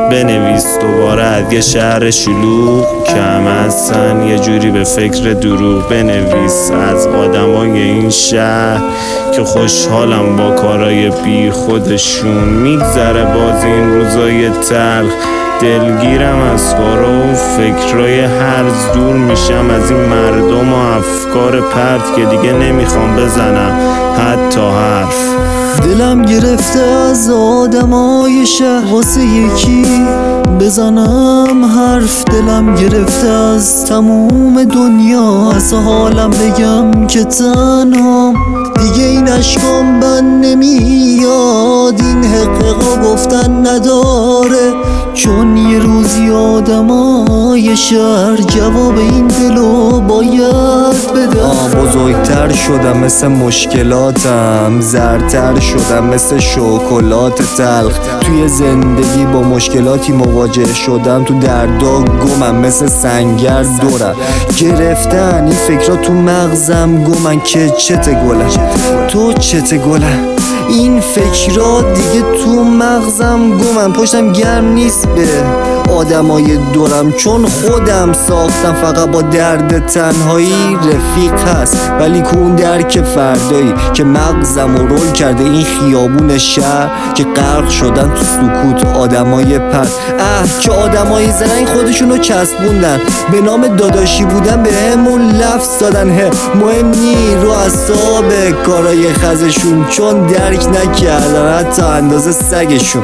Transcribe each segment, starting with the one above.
بنویس دوباره از یه شهر شلوغ که همه هستن یه جوری به فکر دروغ. بنویس از آدمای این شهر که خوشحالم با کارای بی خودشون. میگذره باز این روزای تلخ، دلگیرم از کارا و فکرای هرز. دور میشم از این مردم و افکار پرت که دیگه نمیخوام بزنم حتی حرف. دلم گرفته از آدمای شهر واسه یکی بزنم حرف. دلم گرفته از تموم دنیا از حالم بگم که تنهام. دیگه این عشقام بند نمیاد، این حقیقا گفتن نداره، چون یه روزی آدمای شهر جواب این دلو باید بده. بزرگتر شدم مثل مشکلاتم، زرتر شدم مثل شکلات تلخ. توی زندگی با مشکلاتی مواجه شدم، تو دردا گمم مثل سنگر دورم. گرفتن این فکرها تو مغزم گمن که چته گلم تو چته گلم. این فکرها دیگه تو مغزم گمن، پشتم گرم نیست به آدمای دورم، چون خودم ساختم فقط با درد تنهایی. رفیق هست ولی کون درک فردایی که مغزم رو رول کرده این خیابون شهر، که غرق شدن تو سکوت آدمای پس. که آدمای زرنگ خودشونو چسبوندن، به نام داداشی بودن به همون لفظ دادن. مهم نی رو اعصاب کارای خزشون، چون درک نکردن حتی اندازه سگشون.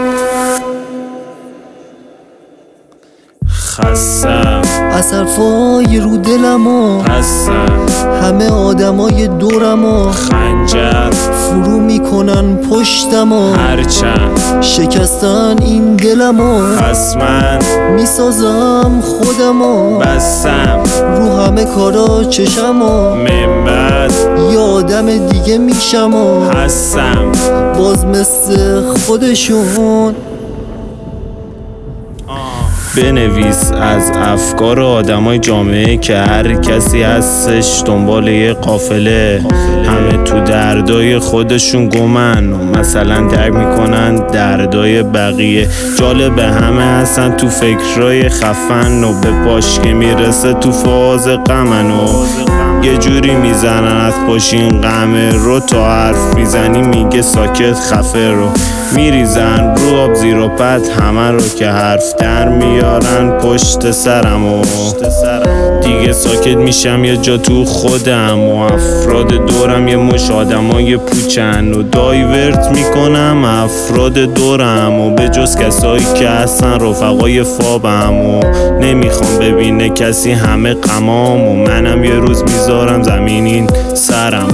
خستم از حرفای رو دلم و هستم، همه آدمای دورم و خنجر فرو میکنن پشتم و هرچند شکستن این دلم و پس من میسازم خودم و بستم رو همه کارا چشم و من بعد یه آدم دیگه میشم و هستم. باز مثل خودشون. بنویس از افکار آدمای جامعه که هر کسی هستش دنبال یه قافله، همه تو دردای خودشون گمن و مثلا درک میکنن دردای بقیه. جالبه همه هستن تو فکرای خفن و به پاش که میرسه تو فاز غمن و یه جوری میزنن از پاشین غمه رو، تا حرف میزنی میگه ساکت خفه رو. میریزن رو آب زیر و پد همه رو که حرف در میارن پشت سرم و دیگه ساکت میشم یه جا تو خودم و افراد دورم یه مش آدمای پوچن و دایورت میکنم افراد دورم و به جز کسایی که هستن رفقای فابم و نمیخوام ببینه کسی همه غمام و منم یه روز میذارم زمین این سرم.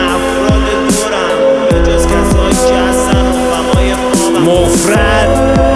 مفرد